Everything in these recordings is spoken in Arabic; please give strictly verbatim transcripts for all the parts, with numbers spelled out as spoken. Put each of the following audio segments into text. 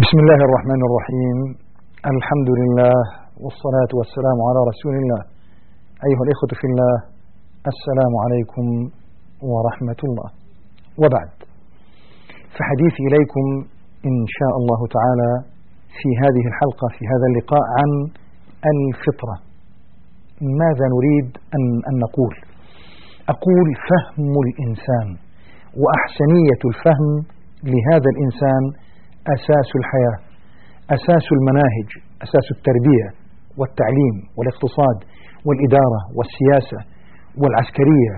بسم الله الرحمن الرحيم. الحمد لله والصلاة والسلام على رسول الله. أيها الإخوة في الله، السلام عليكم ورحمة الله. وبعد، فحديثي إليكم إن شاء الله تعالى في هذه الحلقة في هذا اللقاء عن الفطرة. ماذا نريد أن, أن نقول؟ أقول فهم الإنسان وأحسنية الفهم لهذا الإنسان أساس الحياة، أساس المناهج، أساس التربية والتعليم والاقتصاد والإدارة والسياسة والعسكرية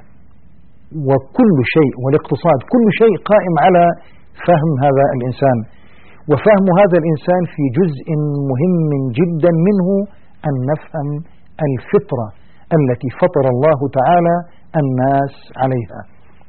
وكل شيء، والاقتصاد، كل شيء قائم على فهم هذا الإنسان. وفهم هذا الإنسان في جزء مهم جدا منه أن نفهم الفطرة التي فطر الله تعالى الناس عليها.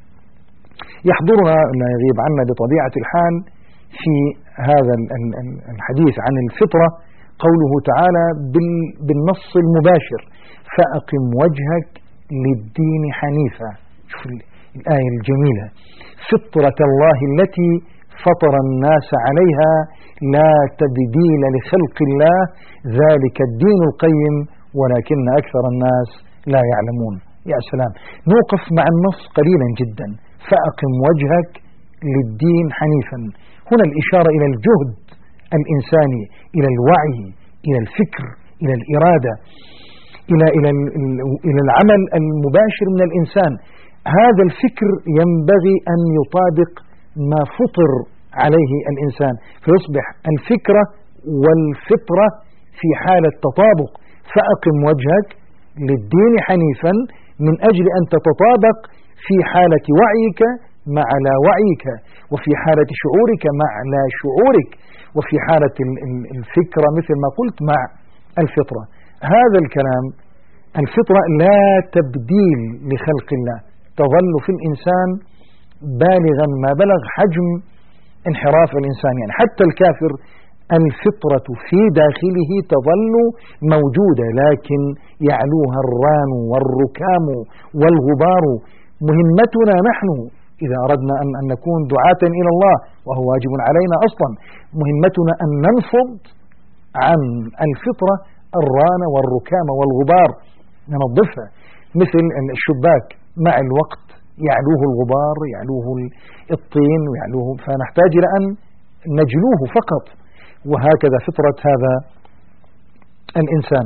يحضرنا، لا يغيب عنا بطبيعة الحال في هذا الحديث عن الفطرة قوله تعالى بالنص المباشر: فأقم وجهك للدين حنيفا. شوف الآية الجميلة: فطرة الله التي فطر الناس عليها لا تبديل لخلق الله، ذلك الدين القيم ولكن أكثر الناس لا يعلمون. يا سلام، نوقف مع النص قليلا جدا: فأقم وجهك للدين حنيفا. هنا الإشارة إلى الجهد الإنساني، إلى الوعي، إلى الفكر، إلى الإرادة، إلى إلى إلى العمل المباشر من الإنسان. هذا الفكر ينبغي أن يطابق ما فطر عليه الإنسان، فيصبح الفكرة والفطرة في حالة تطابق. فأقم وجهك للدين حنيفا من أجل أن تتطابق في حالة وعيك مع لا وعيك، وفي حالة شعورك مع لا شعورك، وفي حالة الفكرة مثل ما قلت مع الفطرة. هذا الكلام، الفطرة لا تبديل لخلق الله، تظل في الإنسان بالغا ما بلغ حجم انحراف الإنسان. يعني حتى الكافر الفطرة في داخله تظل موجودة، لكن يعلوها الران والركام والغبار. مهمتنا نحن إذا أردنا أن نكون دعاة إلى الله، وهو واجب علينا أصلا، مهمتنا أن ننفض عن الفطرة الران والركام والغبار، ننظفها. مثل الشباك مع الوقت يعلوه الغبار، يعلوه الطين، ويعلوه، فنحتاج إلى أن نجلوه فقط. وهكذا فطرة هذا الإنسان.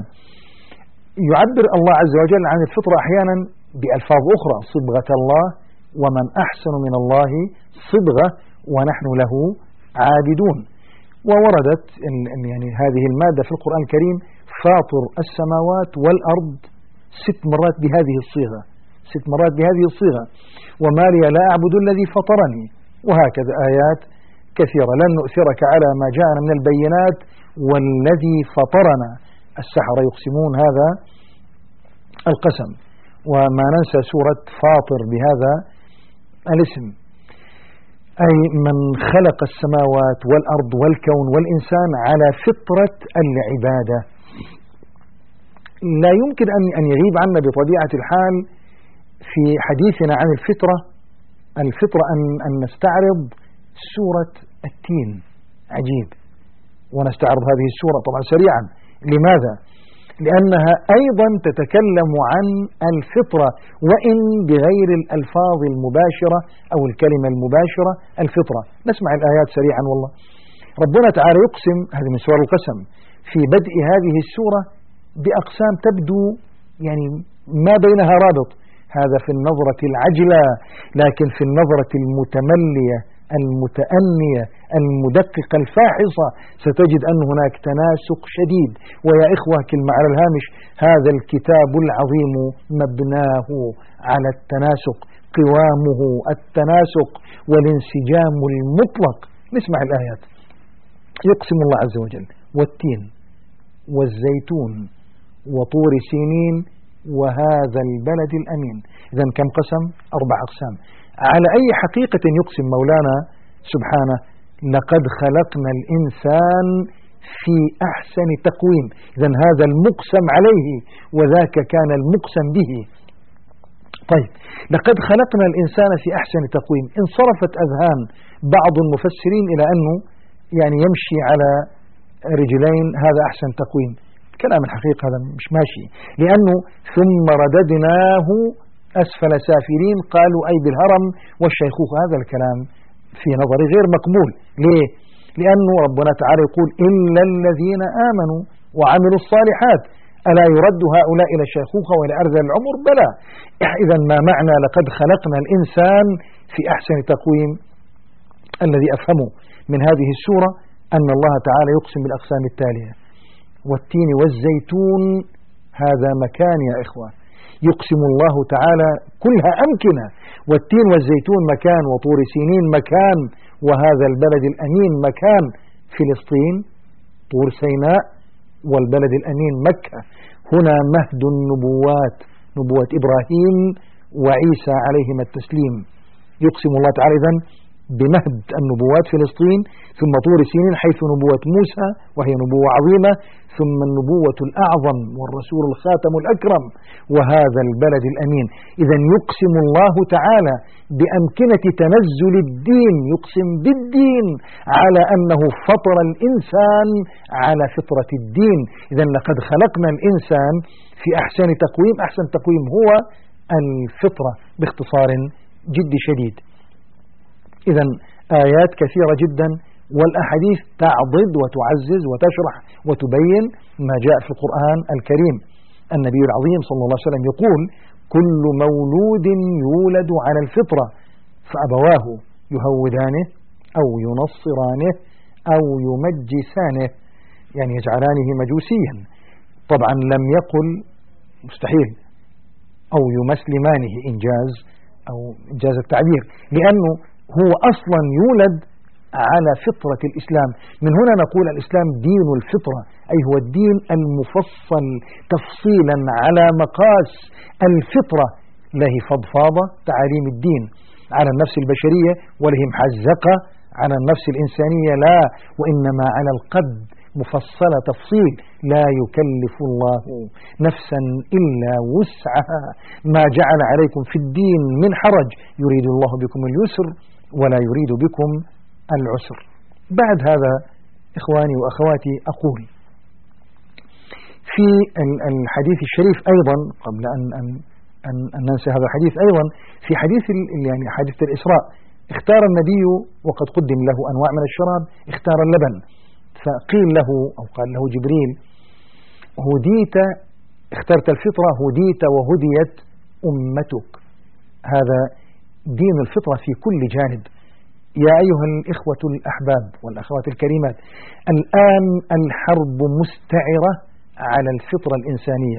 يعبر الله عز وجل عن الفطرة أحيانا بألفاظ أخرى: صبغة الله، ومن أحسن من الله صبغة، ونحن له عابدون. ووردت يعني هذه المادة في القرآن الكريم: فاطر السماوات والأرض، ست مرات بهذه الصيغة، ست مرات بهذه الصيغة. وما لي لا أعبد الذي فطرني. وهكذا آيات كثيرة: لن نؤثرك على ما جاءنا من البينات والذي فطرنا. السحرة يقسمون هذا القسم. وما ننسى سورة فاطر بهذا الاسم، أي من خلق السماوات والأرض والكون والإنسان على فطرة العبادة. لا يمكن أن يغيب عنا بطبيعة الحال في حديثنا عن الفطرة الفطرة أن, أن نستعرض سورة التين. عجيب. ونستعرض هذه السورة طبعا سريعا. لماذا؟ لأنها أيضا تتكلم عن الفطرة، وإن بغير الألفاظ المباشرة أو الكلمة المباشرة. الفطرة، نسمع الآيات سريعا. والله ربنا تعالى يقسم، هذه من سور القسم، في بدء هذه السورة بأقسام تبدو يعني ما بينها رابط. هذا في النظرة العجلة، لكن في النظرة المتملية المتأنية المدققة الفاحصة ستجد أن هناك تناسق شديد. ويا إخوة، كلمة على الهامش: هذا الكتاب العظيم مبناه على التناسق، قوامه التناسق والانسجام المطلق. نسمع الآيات. يقسم الله عز وجل: والتين والزيتون وطور سينين وهذا البلد الأمين. إذن كم قسم؟ أربع أقسام. على أي حقيقة يقسم مولانا سبحانه؟ لقد خلقنا الإنسان في أحسن تقويم. إذن هذا المقسم عليه، وذاك كان المقسم به. طيب، لقد خلقنا الإنسان في أحسن تقويم. انصرفت أذهان بعض المفسرين إلى أنه يعني يمشي على رجلين هذا أحسن تقويم. كلام الحقيقة هذا مش ماشي، لأنه ثم رددناه أسفل سافلين قالوا أي بالهرم والشيخوخة. هذا الكلام في نظري غير مقبول. ليه؟ لأنه ربنا تعالى يقول إلا الذين آمنوا وعملوا الصالحات ألا يرد هؤلاء إلى الشيخوخة وإلى أرذل العمر؟ بلى. إذا ما معنى لقد خلقنا الإنسان في أحسن تقويم؟ الذي أفهمه من هذه السورة أن الله تعالى يقسم بالأقسام التالية: والتين والزيتون هذا مكان يا إخوة، يقسم الله تعالى كلها أمكنة، والتين والزيتون مكان، وطور سينين مكان، وهذا البلد الأمين مكان، فلسطين، طور سيناء، والبلد الأمين مكة. هنا مهد النبوات، نبوة إبراهيم وعيسى عليهما التسليم. يقسم الله تعالى إذن بمهد النبوات فلسطين، ثم طور سينين حيث نبوة موسى وهي نبوة عظيمة، ثم النبوة الأعظم والرسول الخاتم الأكرم، وهذا البلد الأمين. إذن يقسم الله تعالى بأمكنة تنزل الدين، يقسم بالدين على أنه فطر الإنسان على فطرة الدين. إذن لقد خلقنا الإنسان في أحسن تقويم. أحسن تقويم هو الفطرة باختصار جد شديد. إذن آيات كثيرة جدا، والأحاديث تعضد وتعزز وتشرح وتبين ما جاء في القرآن الكريم. النبي العظيم صلى الله عليه وسلم يقول: كل مولود يولد على الفطرة فأبواه يهودانه أو ينصرانه أو يمجسانه، يعني يجعلانه مجوسيا. طبعا لم يقل مستحيل أو يمسلمانه، إنجاز أو إنجاز التعبير، لأنه هو أصلا يولد على فطرة الإسلام. من هنا نقول الإسلام دين الفطرة، أي هو الدين المفصل تفصيلا على مقاس الفطرة، له فضفاضة تعاليم الدين على النفس البشرية وله محزقة على النفس الإنسانية، لا، وإنما على القد مفصلة تفصيل. لا يكلف الله نفسا إلا وسعها، ما جعل عليكم في الدين من حرج، يريد الله بكم اليسر ولا يريد بكم العسر. بعد هذا إخواني وأخواتي أقول في الحديث الشريف أيضا، قبل أن, أن, أن, أن ننسى هذا الحديث، أيضا في حديث يعني حديث الإسراء اختار النبي وقد قدم له أنواع من الشراب، اختار اللبن، فقيل له أو قال له جبريل: هديت، اخترت الفطرة، هديت وهديت أمتك. هذا دين الفطرة في كل جانب. يا أيها الإخوة الأحباب والأخوات الكريمات، الآن الحرب مستعرة على الفطرة الإنسانية.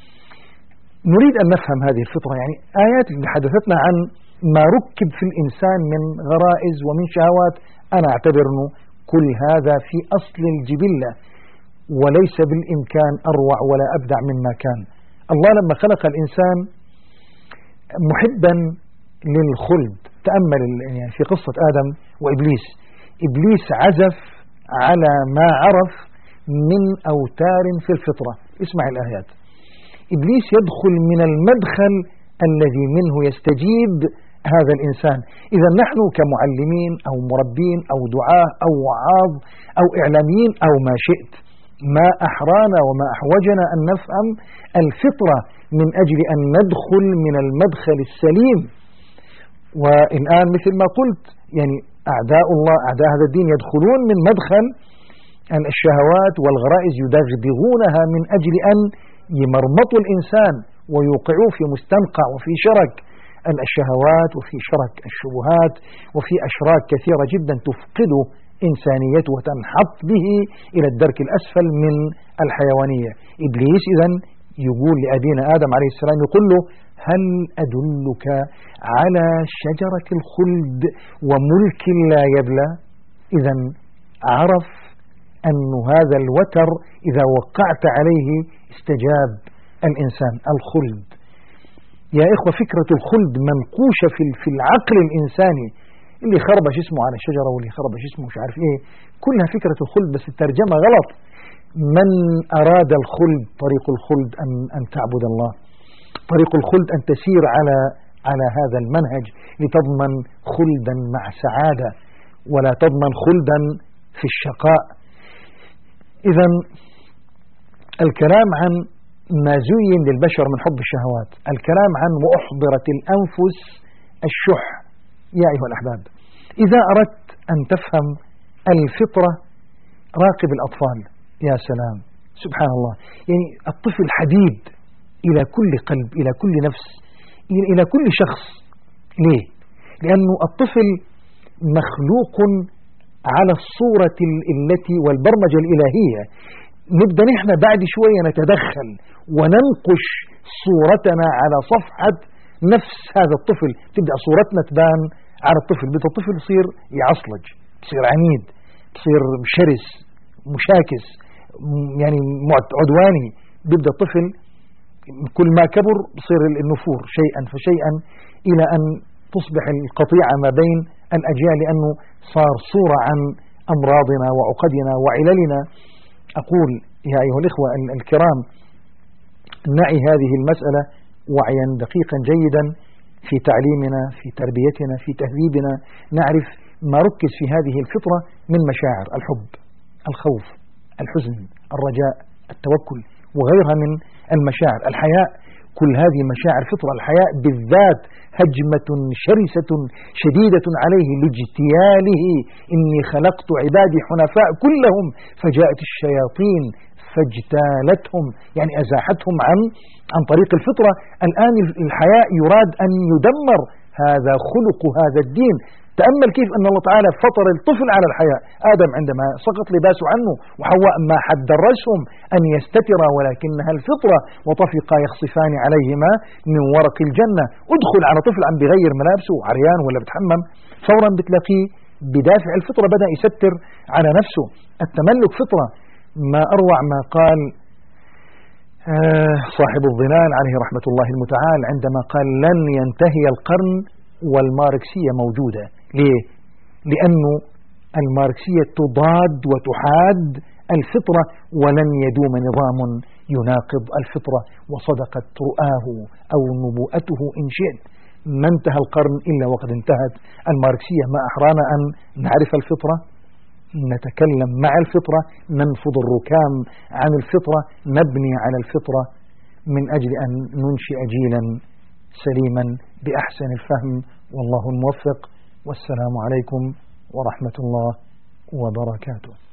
نريد أن نفهم هذه الفطرة، يعني آيات حدثتنا عن ما ركب في الإنسان من غرائز ومن شهوات. أنا أعتبر أنه كل هذا في أصل الجبلة، وليس بالإمكان أروع ولا أبدع مما كان. الله لما خلق الإنسان محبا للخلد، تأمل يعني في قصة آدم وإبليس. إبليس عزف على ما عرف من أوتار في الفطرة. اسمع الآيات. إبليس يدخل من المدخل الذي منه يستجيب هذا الإنسان. إذا نحن كمعلمين أو مربين أو دعاة أو وعاظ أو إعلاميين أو ما شئت، ما أحرانا وما أحوجنا أن نفهم الفطرة من أجل أن ندخل من المدخل السليم. والآن مثل ما قلت، يعني أعداء الله، أعداء هذا الدين، يدخلون من مدخل أن الشهوات والغرائز يدغدغونها من أجل أن يمرمطوا الإنسان ويوقعوه في مستنقع وفي شرك الشهوات وفي شرك الشبهات وفي أشراك كثيرة جدا تفقده إنسانيته وتنحط به إلى الدرك الأسفل من الحيوانية. إبليس إذن يقول لأبينا آدم عليه السلام، يقول له: هل أدلك على شجرة الخلد وملك لا يبلى؟ إذن عرف أن هذا الوتر إذا وقعت عليه استجاب الإنسان. الخلد يا إخوة، فكرة الخلد منقوشة في العقل الإنساني. اللي خربش اسمه على الشجرة واللي خربش اسمه مش عارف إيه، كلها فكرة الخلد، بس الترجمة غلط. من أراد الخلد، طريق الخلد أن, أن تعبد الله، طريق الخلد أن تسير على على هذا المنهج لتضمن خلدا مع سعادة، ولا تضمن خلدا في الشقاء. إذا الكلام عن ما زين للبشر من حب الشهوات، الكلام عن وأحضرت الأنفس الشح. يا أيها الأحباب، إذا أردت أن تفهم الفطرة راقب الأطفال. يا سلام، سبحان الله، يعني الطفل حديد إلى كل قلب، إلى كل نفس، إلى كل شخص. ليه؟ لأنه الطفل مخلوق على الصورة التي والبرمجة الإلهية. نبدأ نحن بعد شوية نتدخل وننقش صورتنا على صفحة نفس هذا الطفل، تبدأ صورتنا تبان على الطفل. بدأ الطفل يصير يعصلج، يصير عنيد، يصير شرس، مشاكس، يعني عدواني. بيبدأ الطفل كل ما كبر يصير النفور شيئا فشيئا إلى أن تصبح القطيعة ما بين الأجيال، لأنه صار صورة عن أمراضنا وعقدنا وعللنا. أقول يا أيها الإخوة الكرام، نعي هذه المسألة وعيا دقيقا جيدا في تعليمنا، في تربيتنا، في تهذيبنا. نعرف ما ركز في هذه الفطرة من مشاعر: الحب، الخوف، الحزن، الرجاء، التوكل، وغيرها من المشاعر. الحياء، كل هذه مشاعر فطرة. الحياء بالذات هجمة شرسة شديدة عليه لاجتياله: إني خلقت عبادي حنفاء كلهم فجاءت الشياطين فاجتالتهم، يعني أزاحتهم عن عن طريق الفطرة. الآن الحياء يراد أن يدمر، هذا خلق هذا الدين. تأمل كيف أن الله تعالى فطر الطفل على الحياء. آدم عندما سقط لباسه عنه، وحواء ما حد درسهم أن يستترا، ولكنها الفطرة، وطفقا يخصفان عليهما من ورق الجنة. ادخل على طفل عم بغير ملابسه عريان ولا بتحمم، فورا بتلاقيه بدافع الفطرة بدأ يستر على نفسه. التملك فطرة. ما أروع ما قال صاحب الظلال عليه رحمة الله المتعال عندما قال: لن ينتهي القرن والماركسية موجودة. ليه؟ لأنه الماركسية تضاد وتحاد الفطرة، ولن يدوم نظام يناقض الفطرة. وصدقت رؤاه أو نبوءته إن شئت. ما انتهى القرن إلا وقد انتهت الماركسية. ما أحرانا أن نعرف الفطرة، نتكلم مع الفطرة، ننفض الركام عن الفطرة، نبني على الفطرة من أجل أن ننشئ جيلا سليما بأحسن الفهم. والله الموفق، والسلام عليكم ورحمة الله وبركاته.